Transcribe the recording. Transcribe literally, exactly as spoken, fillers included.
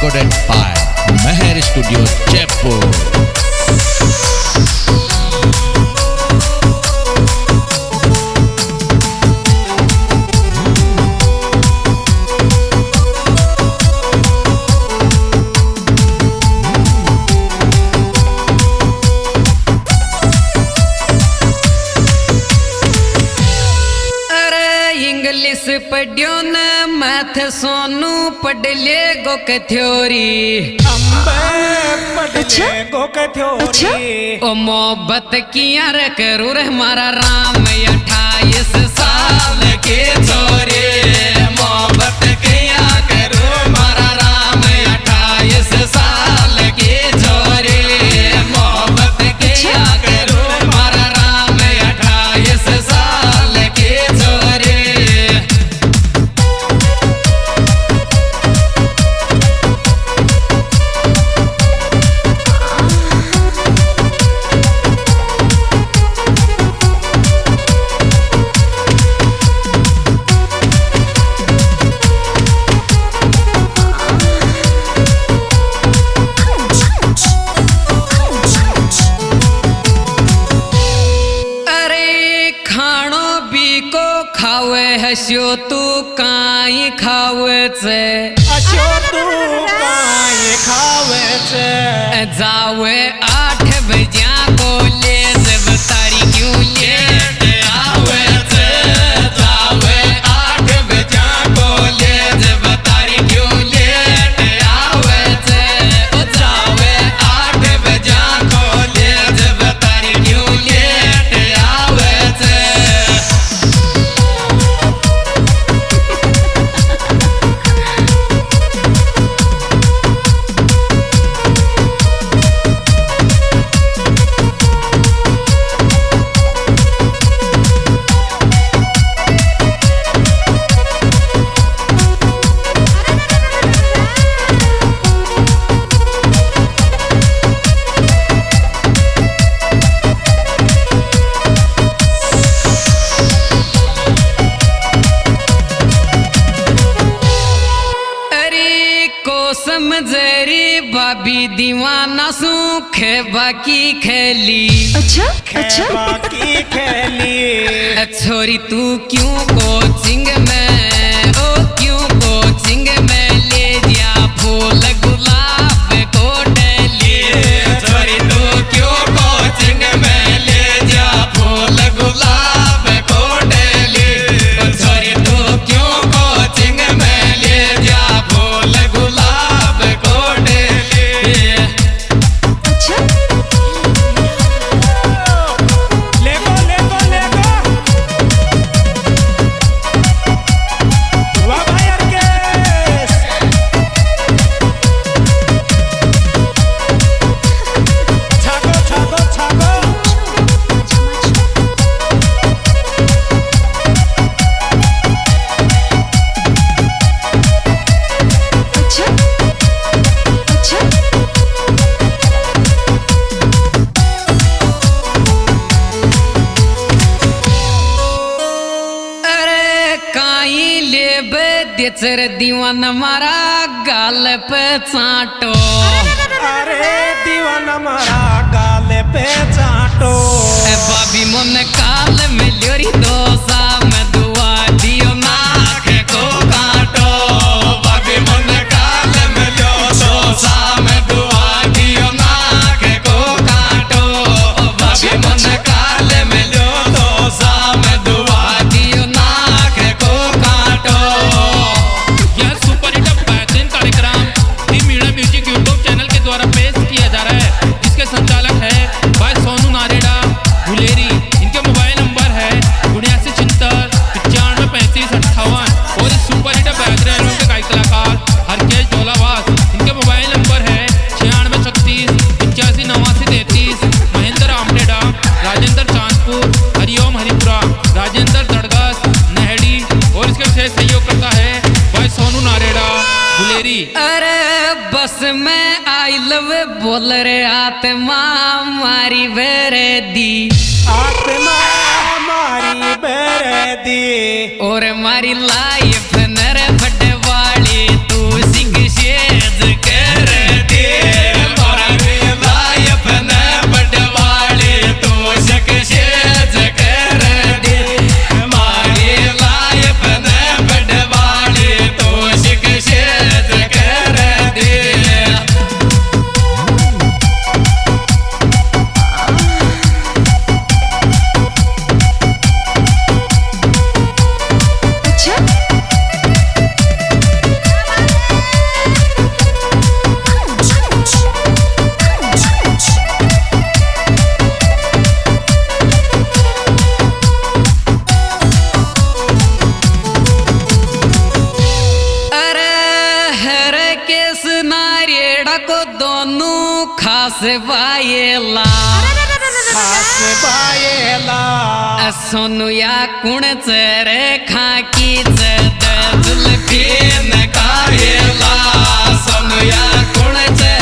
recorded by Meher Studio, Jaipur. English पढ़ियो न math Sonu पढ़ ले गो के थ्योरी अच्छा गो के थ्योरी ओ मोहब्बत किया रे करू रे हमारा राम अट्ठाईस साल के छोरी मोहब्बत किया करू हमारा राम अट्ठाईस साल के छोरी मोहब्बत किया करू हमारा राम अट्ठाईस साल के छोरी। खावे हस्यो तू काई खावे छे हस्यो तू काई खावे छे जावे आठ बजे कॉलेज बतारी क्यों लेट आवे छे जावे आठ बजे कॉलेज बतारी क्यों लेट आवे छे ओ जावे आठ बजे कॉलेज बतारी क्यों लेट आवे छे। समझरी भाभी दीवाना सूखे बाकी खेली अच्छा अच्छा बाकी खेली छोरी तू क्यों कोचिंग में ओ क्यों कोचिंग में ले दिया फूल गुलाब को डेली छोरी तू क्यों कोचिंग में ले दिया फूल गुलाब को डेली छोरी तू क्यों कोचिंग में ले दिया फूल गुलाब चर दीवान मारा गाल पे चाटो अरे दीवान मारा गाल पे चाटो भाभी मन काल में लोरी दोसा में दुआ दियो नाक को काटो भाभी मन काल में लो दोसा में दुआ दियो नाक को काटो भाभी मन काल में लो दोसा में दुआ दियो नाक को काटो। संचालक है भाई सोनू नारेड़ा गुलेरी। इनके मोबाइल नंबर है उन्यासी छिहत्तर पचानवे पैंतीस अट्ठावन और इस सुपर हिट बैकग्राउंड के गायक कलाकार हरकेश डोलावास। इनके मोबाइल नंबर है छियानवे छत्तीस पचासी नवासी तैतीस। महेंद्र आमटेड़ा, राजेंद्र चांदपुर, हरिओम हरिपुरा, राजेंद्र दड़गस नहड़ी और इसके विशेष सहयोग करता है भाई सोनू नारेड़ा गुलेरी। अरे बस में आई लव बोल रे आत्मा मारी बेरे दी आत्मा मारी बेरे दी और मारी लाइफ नर फट वाली तू सिंह शेज के खास बायेला खास बायेला सोनुया कुणच रे खाकीच जुल्फीन काढेला सोनुया कुणच